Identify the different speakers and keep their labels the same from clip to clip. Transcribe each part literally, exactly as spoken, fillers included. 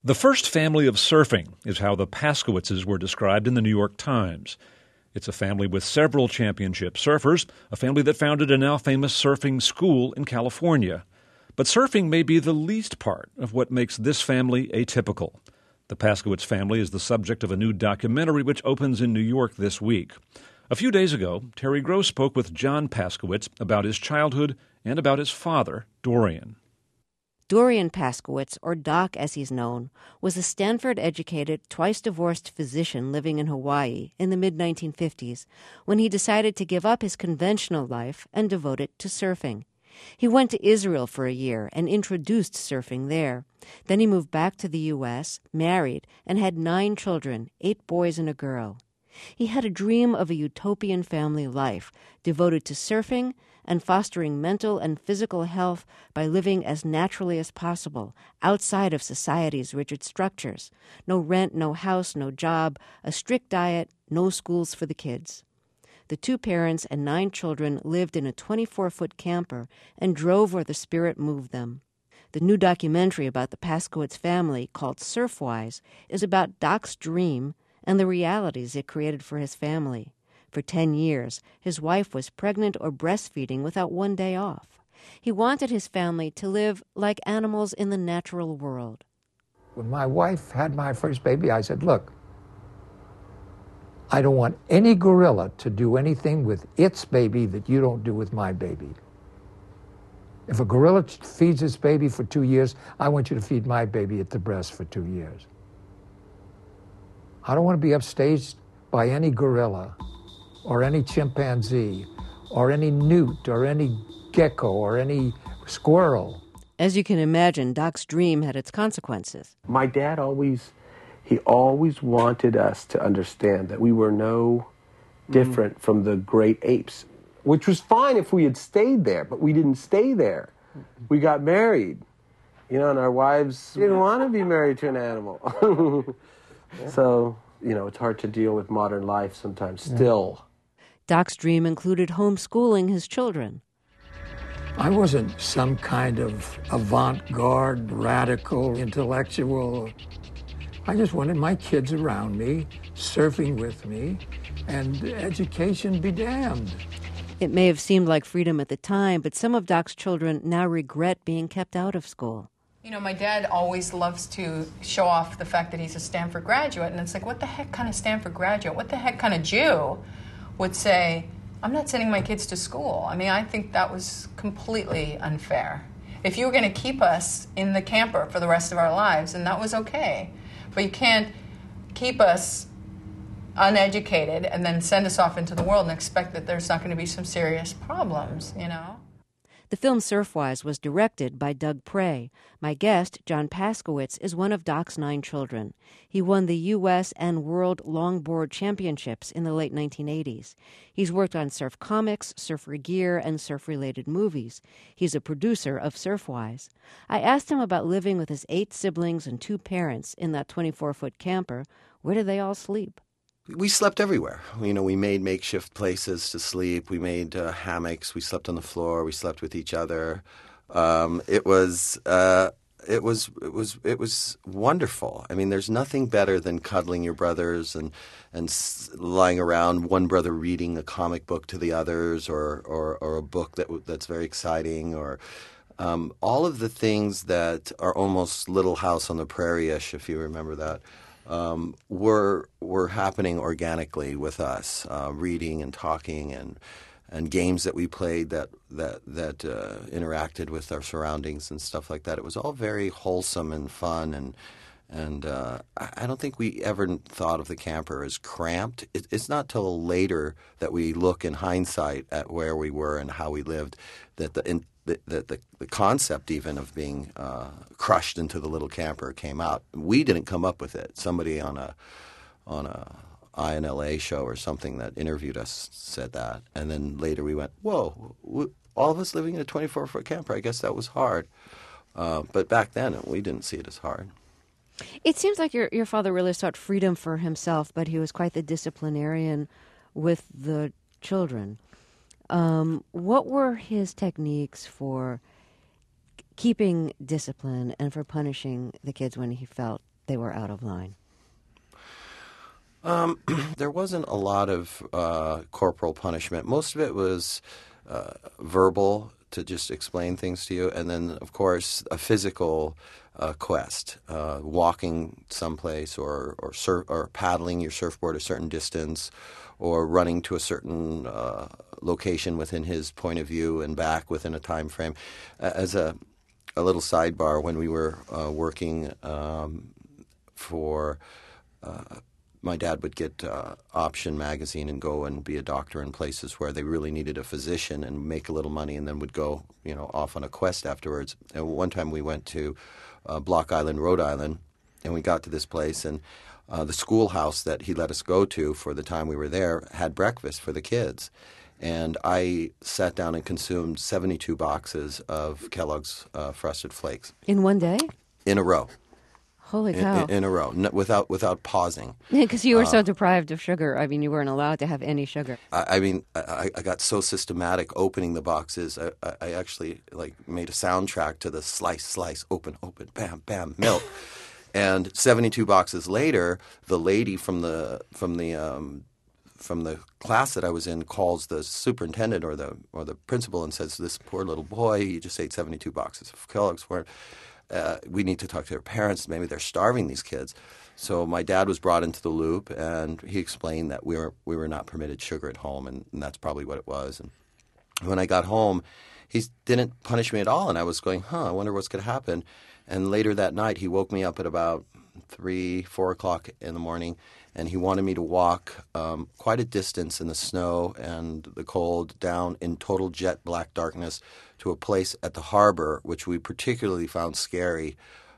Speaker 1: The first family of surfing is how the Paskowitzes were described in the New York Times. It's a family with several championship surfers, a family that founded a now famous surfing school in California. But surfing may be the least part of what makes this family atypical. The Paskowitz family is the subject of a new documentary which opens in New York this week. A few days ago, Terry Gross spoke with John Paskowitz about his childhood and about his father, Dorian.
Speaker 2: Dorian Paskowitz, or Doc as he's known, was a Stanford-educated, twice-divorced physician living in Hawaii in the mid nineteen fifties when he decided to give up his conventional life and devote it to surfing. He went to Israel for a year and introduced surfing there. Then he moved back to the U S, married, and had nine children, eight boys and a girl. He had a dream of a utopian family life devoted to surfing and fostering mental and physical health by living as naturally as possible, outside of society's rigid structures. No rent, no house, no job, a strict diet, no schools for the kids. The two parents and nine children lived in a twenty-four-foot camper and drove where the spirit moved them. The new documentary about the Paskowitz family, called Surfwise, is about Doc's dream and the realities it created for his family. For ten years, his wife was pregnant or breastfeeding without one day off. He wanted his family to live like animals in the natural world.
Speaker 3: When my wife had my first baby, I said, look, I don't want any gorilla to do anything with its baby that you don't do with my baby. If a gorilla feeds its baby for two years, I want you to feed my baby at the breast for two years. I don't want to be upstaged by any gorilla or any chimpanzee or any newt or any gecko or any squirrel.
Speaker 2: As you can imagine, Doc's dream had its consequences.
Speaker 4: My dad always, he always wanted us to understand that we were no different mm. from the great apes, which was fine if we had stayed there, but we didn't stay there. We got married, you know, and our wives didn't want to be married to an animal. So, you know, it's hard to deal with modern life sometimes still.
Speaker 2: Doc's dream included homeschooling his children.
Speaker 3: I wasn't some kind of avant-garde, radical, intellectual. I just wanted my kids around me, surfing with me, and education be damned.
Speaker 2: It may have seemed like freedom at the time, but some of Doc's children now regret being kept out of school.
Speaker 5: You know, my dad always loves to show off the fact that he's a Stanford graduate, and it's like, what the heck kind of Stanford graduate? What the heck kind of Jew would say, I'm not sending my kids to school? I mean, I think that was completely unfair. If you were going to keep us in the camper for the rest of our lives, then that was okay. But you can't keep us uneducated and then send us off into the world and expect that there's not going to be some serious problems, you know?
Speaker 2: The film Surfwise was directed by Doug Prey. My guest, John Paskowitz, is one of Doc's nine children. He won the U S and World Longboard Championships in the late nineteen eighties. He's worked on surf comics, surfer gear, and surf-related movies. He's a producer of Surfwise. I asked him about living with his eight siblings and two parents in that twenty-four-foot camper. Where did they all sleep?
Speaker 6: We slept everywhere. You know, we made makeshift places to sleep. We made uh, hammocks. We slept on the floor. We slept with each other. Um, it was, uh, it was, it was, it was wonderful. I mean, there's nothing better than cuddling your brothers and and s- lying around. One brother reading a comic book to the others, or or, or a book that that's very exciting, or um, all of the things that are almost Little House on the Prairie-ish, if you remember that. Um, were were happening organically with us, uh, reading and talking, and and games that we played that that that uh, interacted with our surroundings and stuff like that. It was all very wholesome and fun, and and uh, I, I don't think we ever thought of the camper as cramped. It, it's not till later that we look in hindsight at where we were and how we lived that the in, The, the, the concept even of being uh, crushed into the little camper came out. We didn't come up with it. Somebody on a on a I N L A show or something that interviewed us said that. And then later we went, whoa, we, all of us living in a twenty-four-foot camper, I guess that was hard. Uh, but back then, we didn't see it as hard.
Speaker 2: It seems like your, your father really sought freedom for himself, but he was quite the disciplinarian with the children. Um, what were his techniques for keeping discipline and for punishing the kids when he felt they were out of line?
Speaker 6: Um, there wasn't a lot of uh, corporal punishment. Most of it was uh, verbal, to just explain things to you, and then, of course, a physical uh, quest, uh, walking someplace or or, surf, or paddling your surfboard a certain distance, or running to a certain uh, location within his point of view and back within a time frame. As a, a little sidebar, when we were uh, working um, for... Uh, my dad would get uh, Option magazine and go and be a doctor in places where they really needed a physician and make a little money, and then would go, you know, off on a quest afterwards. And one time we went to uh, Block Island, Rhode Island, and we got to this place, and uh, the schoolhouse that he let us go to for the time we were there had breakfast for the kids. And I sat down and consumed seventy-two boxes of Kellogg's uh, Frosted Flakes.
Speaker 2: In one day?
Speaker 6: In a row.
Speaker 2: Holy cow.
Speaker 6: In, in a row, n- without without pausing.
Speaker 2: Because you were
Speaker 6: uh,
Speaker 2: so deprived of sugar. I mean, you weren't allowed to have any sugar.
Speaker 6: I, I mean, I, I got so systematic opening the boxes. I, I, I actually like made a soundtrack to the slice, slice, open, open, bam, bam, milk. And seventy-two boxes later, the lady from the from the um, from the class that I was in calls the superintendent or the or the principal and says, "This poor little boy, he just ate seventy-two boxes of Kellogg's. Where uh, we need to talk to their parents. Maybe they're starving these kids." So my dad was brought into the loop, and he explained that we were we were not permitted sugar at home, and, and that's probably what it was. And when I got home, he didn't punish me at all, and I was going, "Huh, I wonder what's going to happen." And later that night, he woke me up at about three, four o'clock in the morning, and he wanted me to walk um, quite a distance in the snow and the cold down in total jet black darkness to a place at the harbor, which we particularly found scary,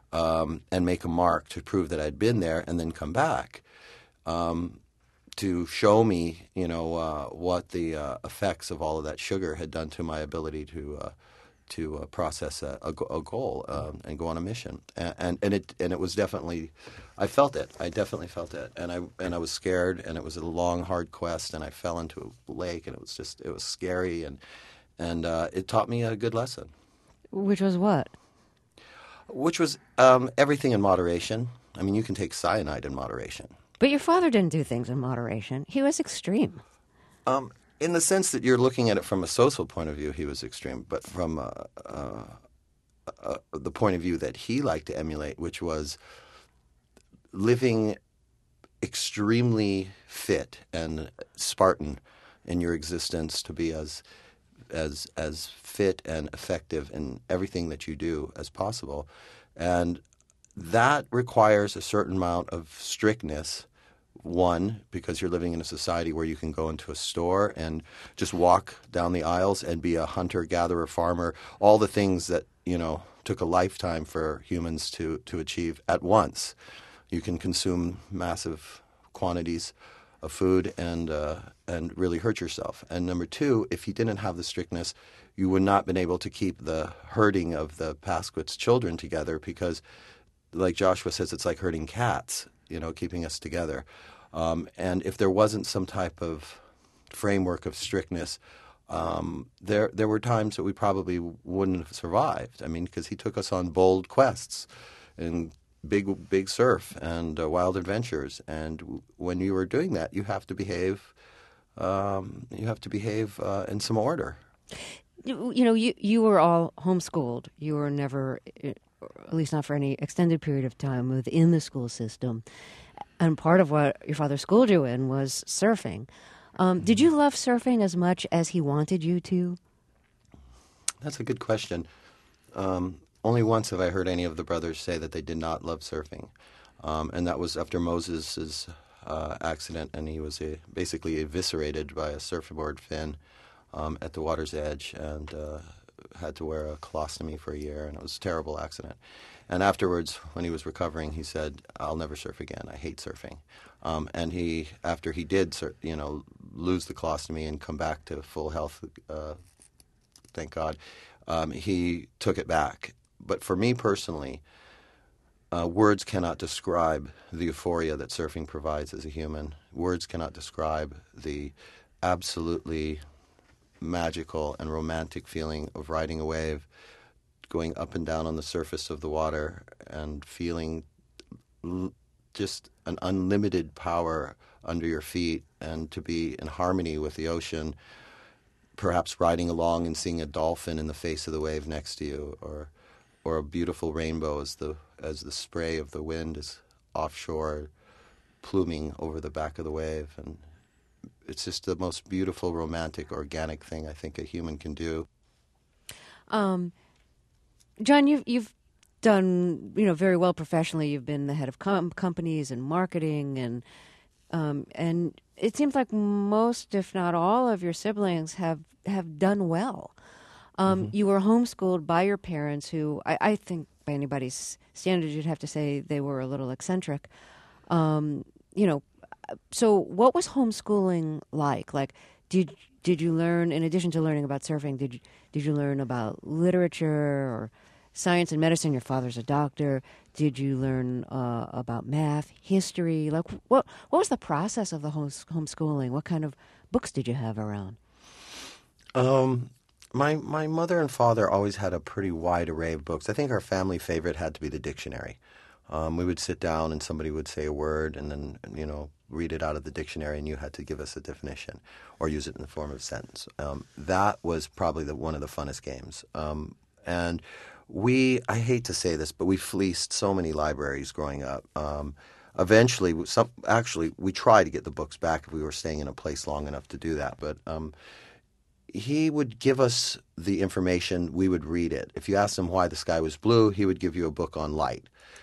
Speaker 6: um, and make a mark to prove that I'd been there, and then come back um, to show me, you know, uh, what the uh, effects of all of that sugar had done to my ability to uh, to uh, process a, a, a goal um, and go on a mission. And, and and it and it was definitely, I felt it. I definitely felt it. And I and I was scared, and it was a long, hard quest, and I fell into a lake, and it was just, it was scary, and and uh, it taught me a good lesson.
Speaker 2: Which was what?
Speaker 6: Which was um, everything in moderation. I mean, you can take cyanide in moderation.
Speaker 2: But your father didn't do things in moderation. He was extreme.
Speaker 6: Um, in the sense that you're looking at it from a social point of view, he was extreme. But from uh, uh, uh, the point of view that he liked to emulate, which was living extremely fit and Spartan in your existence, to be as as as fit and effective in everything that you do as possible. And that requires a certain amount of strictness. One, because you're living in a society where you can go into a store and just walk down the aisles and be a hunter, gatherer, farmer, all the things that, you know, took a lifetime for humans to, to achieve at once. You can consume massive quantities of food and uh, and really hurt yourself. And number two, if you didn't have the strictness, you would not have been able to keep the herding of the Pasquitz children together, because, like Joshua says, it's like herding cats, you know, keeping us together. Um, and if there wasn't some type of framework of strictness, um, there there were times that we probably wouldn't have survived. I mean, because he took us on bold quests and big big surf and uh, wild adventures. And when you were doing that, you have to behave. Um, you have to behave uh, in some order.
Speaker 2: You, you know, you you were all homeschooled. You were never, at least not for any extended period of time, within the school system. And part of what your father schooled you in was surfing. Um, did you love surfing as much as he wanted you to?
Speaker 6: That's a good question. Um, only once have I heard any of the brothers say that they did not love surfing. Um, and that was after Moses' uh, accident, and he was a, basically eviscerated by a surfboard fin um, at the water's edge, and uh, had to wear a colostomy for a year, and it was a terrible accident. And afterwards, when he was recovering, he said, "I'll never surf again. I hate surfing." Um, and he, after he did, you know, lose the colostomy and come back to full health, uh, thank God, um, he took it back. But for me personally, uh, words cannot describe the euphoria that surfing provides as a human. Words cannot describe the absolutely magical and romantic feeling of riding a wave, going up and down on the surface of the water and feeling l- just an unlimited power under your feet, and to be in harmony with the ocean, perhaps riding along and seeing a dolphin in the face of the wave next to you, or or a beautiful rainbow as the as the spray of the wind is offshore pluming over the back of the wave. And it's just the most beautiful, romantic, organic thing I think a human can do.
Speaker 2: Um, John, you've you've done you know very well professionally. You've been the head of com- companies and marketing, and um, and it seems like most, if not all, of your siblings have have done well. Um, mm-hmm. You were homeschooled by your parents, who I, I think by anybody's standards you'd have to say they were a little eccentric. Um, you know, so what was homeschooling like? Like, did did you learn, in addition to learning about surfing, did you, did you learn about literature or science and medicine? Your father's a doctor. Did you learn uh, about math, history? Like, what what was the process of the homes- homeschooling? What kind of books did you have around?
Speaker 6: Um. My my mother and father always had a pretty wide array of books. I think our family favorite had to be the dictionary. Um, we would sit down and somebody would say a word and then, you know, read it out of the dictionary, and you had to give us a definition or use it in the form of a sentence. Um, that was probably the, one of the funnest games. Um, and we, I hate to say this, but we fleeced so many libraries growing up. Um, eventually, some, actually, we tried to get the books back if we were staying in a place long enough to do that. But um, he would give us the information, we would read it. If you asked him why the sky was blue, he would give you a book on light.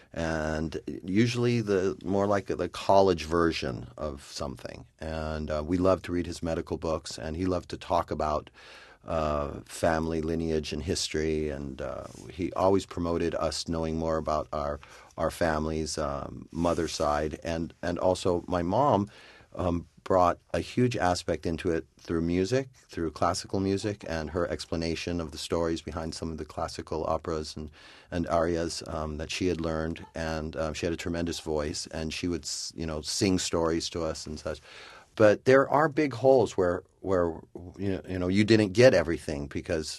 Speaker 6: And usually the more like the college version of something. And uh, we loved to read his medical books, and he loved to talk about uh, family lineage and history. And uh, he always promoted us knowing more about our our family's um, mother side. And, and also my mom um, brought a huge aspect into it through music, through classical music, and her explanation of the stories behind some of the classical operas and, and arias um, that she had learned. And um, she had a tremendous voice, and she would, you know, sing stories to us and such. But there are big holes where, where you know, you didn't get everything because...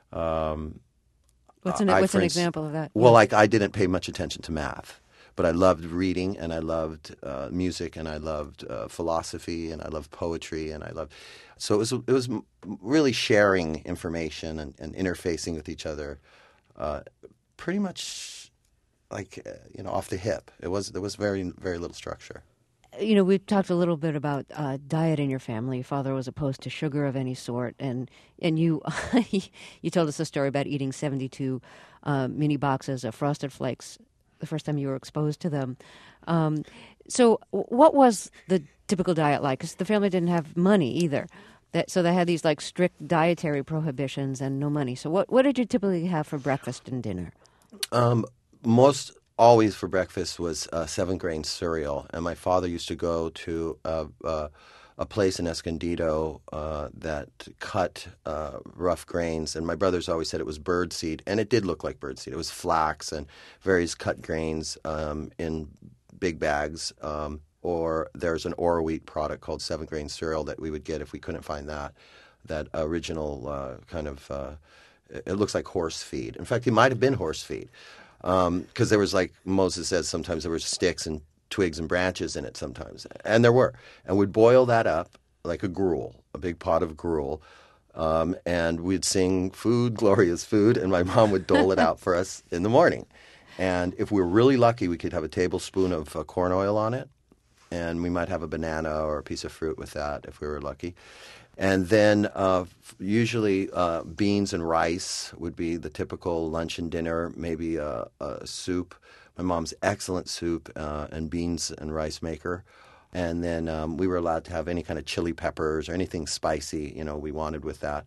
Speaker 6: Um,
Speaker 2: what's an,
Speaker 6: I,
Speaker 2: what's an
Speaker 6: instance,
Speaker 2: example of that?
Speaker 6: Well,
Speaker 2: yeah.
Speaker 6: like I didn't pay much attention to math. But I loved reading, and I loved uh, music, and I loved uh, philosophy, and I loved poetry, and I loved. So it was it was really sharing information and, and interfacing with each other, uh, pretty much like uh, you know off the hip. It was there was very very little structure.
Speaker 2: You know, we talked a little bit about uh, diet in your family. Your father was opposed to sugar of any sort, and and you you told us a story about eating seventy-two uh, mini boxes of Frosted Flakes the first time you were exposed to them. Um, so what was the typical diet like? Because the family didn't have money either. That, so they had these like strict dietary prohibitions and no money. So what, what did you typically have for breakfast and dinner?
Speaker 6: Um, most always for breakfast was uh, seven-grain cereal. And my father used to go to uh, uh, a place in Escondido uh, that cut uh, rough grains, and my brothers always said it was birdseed, and it did look like birdseed. It was flax and various cut grains um, in big bags, um, or there's an Oro wheat product called Seven Grain Cereal that we would get if we couldn't find that, that original uh, kind of, uh, it looks like horse feed. In fact, it might have been horse feed, because um, there was, like Moses says, sometimes there were sticks and twigs and branches in it sometimes, and there were, and we'd boil that up like a gruel, a big pot of gruel, um, and we'd sing "Food, Glorious Food," and my mom would dole it out for us in the morning. And if we were really lucky, we could have a tablespoon of uh, corn oil on it, and we might have a banana or a piece of fruit with that if we were lucky. And then uh, usually uh, beans and rice would be the typical lunch and dinner, maybe a, a soup. My mom's excellent soup uh, and beans and rice maker. And then um, we were allowed to have any kind of chili peppers or anything spicy, you know, we wanted with that.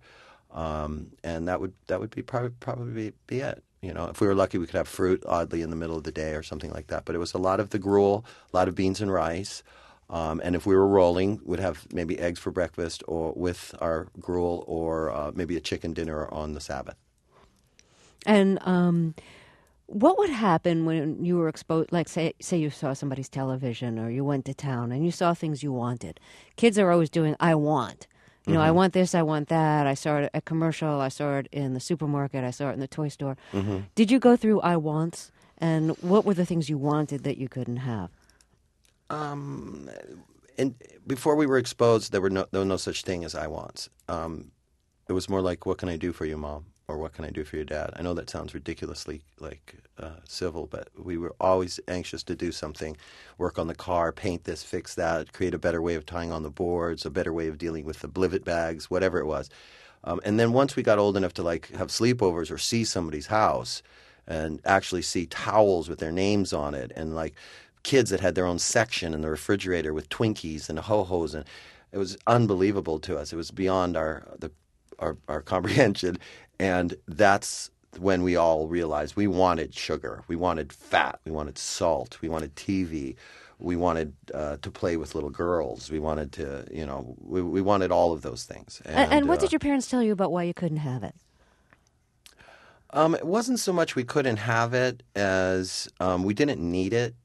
Speaker 6: Um, and that would that would be probably, probably be it. You know, if we were lucky, we could have fruit, oddly, in the middle of the day or something like that. But it was a lot of the gruel, a lot of beans and rice. Um, and if we were rolling, we'd have maybe eggs for breakfast or with our gruel, or uh, maybe a chicken dinner on the Sabbath.
Speaker 2: And... Um what would happen when you were exposed, like say say you saw somebody's television or you went to town and you saw things you wanted? Kids are always doing, I want. You know, mm-hmm. I want this, I want that. I saw it at a commercial. I saw it in the supermarket. I saw it in the toy store. Mm-hmm. Did you go through I wants And what were the things you wanted that you couldn't have?
Speaker 6: Um, and before we were exposed, there were no, there was no such thing as I wants. Um, it was more like, what can I do for you, Mom? Or what can I do for your dad? I know that sounds ridiculously like uh, civil, but we were always anxious to do something, work on the car, paint this, fix that, create a better way of tying on the boards, a better way of dealing with the blivet bags, whatever it was. Um, and then once we got old enough to like have sleepovers or see somebody's house and actually see towels with their names on it and like kids that had their own section in the refrigerator with Twinkies and Ho-Hos, and it was unbelievable to us. It was beyond our the our, our comprehension. And that's when we all realized we wanted sugar, we wanted fat, we wanted salt, we wanted T V, we wanted uh, to play with little girls, we wanted to, you know, we, we wanted all of those things.
Speaker 2: And, and, and what
Speaker 6: uh,
Speaker 2: did your parents tell you about why you couldn't have it?
Speaker 6: Um, it wasn't so much we couldn't have it as um, we didn't need it.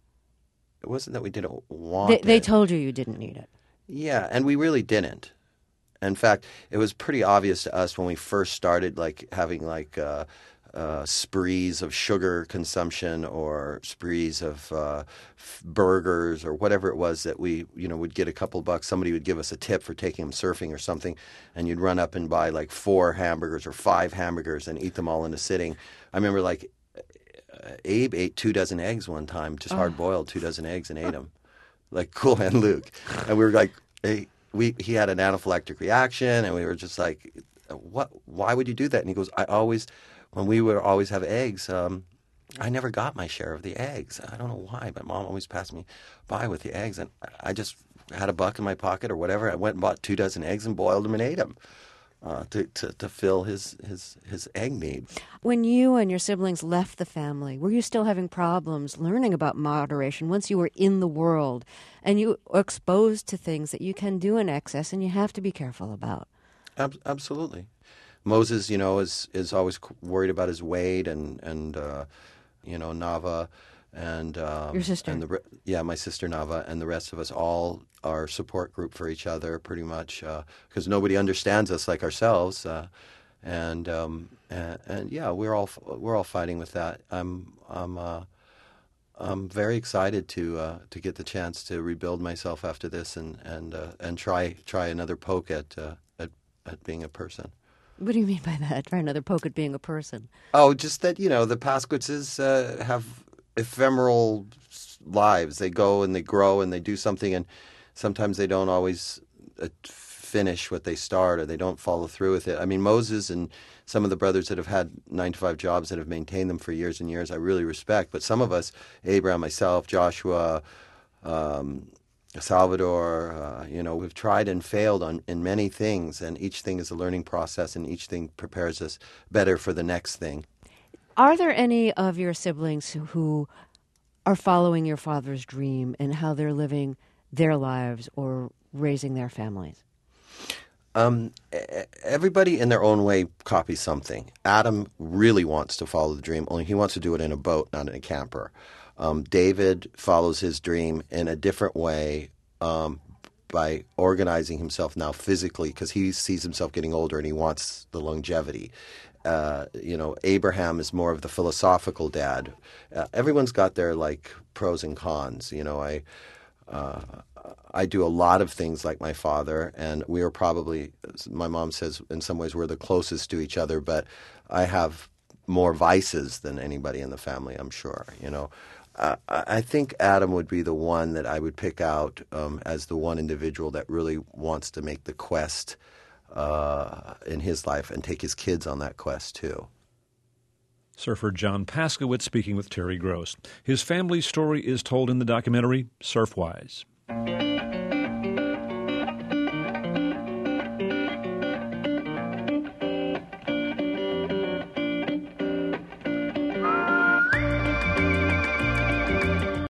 Speaker 6: It wasn't that we didn't want
Speaker 2: They,
Speaker 6: it.
Speaker 2: they told you you didn't need it.
Speaker 6: Yeah, and we really didn't. In fact, it was pretty obvious to us when we first started, like having like uh, uh, sprees of sugar consumption or sprees of uh, f- burgers or whatever it was that we, you know, would get a couple bucks. Somebody would give us a tip for taking them surfing or something, and you'd run up and buy like four hamburgers or five hamburgers and eat them all in a sitting. I remember like uh, Abe ate two dozen eggs one time, just hard boiled two dozen eggs and ate them, like Cool Hand Luke, and we were like, hey. We he had an anaphylactic reaction, and we were just like, "What? Why would you do that?" And he goes, "I always, when we would always have eggs, um, I never got my share of the eggs. I don't know why, but Mom always passed me by with the eggs, and I just had a buck in my pocket or whatever. I went and bought two dozen eggs and boiled them and ate them uh, to, to to fill his his his egg need."
Speaker 2: When you and your siblings left the family, were you still having problems learning about moderation once you were in the world and you were exposed to things that you can do in excess and you have to be careful about?
Speaker 6: Ab- absolutely. Moses, you know, is is always worried about his weight, and and uh, you know, Nava and um,
Speaker 2: your sister,
Speaker 6: and the re- yeah, my sister Nava, and the rest of us all are support group for each other, pretty much, because uh, nobody understands us like ourselves, uh, and, um, and and yeah, we're all we're all fighting with that. I'm I'm uh, I'm very excited to uh, to get the chance to rebuild myself after this, and and uh, and try try another poke at uh, at at being a person.
Speaker 2: What do you mean by that? Try another poke at being a person.
Speaker 6: Oh, just that, you know, the Pascowitzes uh, have ephemeral lives. They go and they grow and they do something, and sometimes they don't always uh, finish what they start, or they don't follow through with it. I mean, Moses and some of the brothers that have had nine to five jobs that have maintained them for years and years, I really respect. But some of us, Abraham, myself, Joshua, um, Salvador, uh, you know, we've tried and failed on in many things, and each thing is a learning process, and each thing prepares us better for the next thing.
Speaker 2: Are there any of your siblings who, who are following your father's dream and how they're living their lives or raising their families?
Speaker 6: Um, everybody in their own way copies something. Adam really wants to follow the dream, only he wants to do it in a boat, not in a camper. Um, David follows his dream in a different way um, by organizing himself now physically, because he sees himself getting older and he wants the longevity. Uh, you know, Abraham is more of the philosophical dad. Uh, everyone's got their like pros and cons. You know, I uh, I do a lot of things like my father, and we are probably, my mom says, in some ways we're the closest to each other, but I have more vices than anybody in the family, I'm sure, you know. Uh, I think Adam would be the one that I would pick out um, as the one individual that really wants to make the quest uh, in his life and take his kids on that quest too.
Speaker 1: Surfer John Paskowitz speaking with Terry Gross. His family story is told in the documentary Surfwise.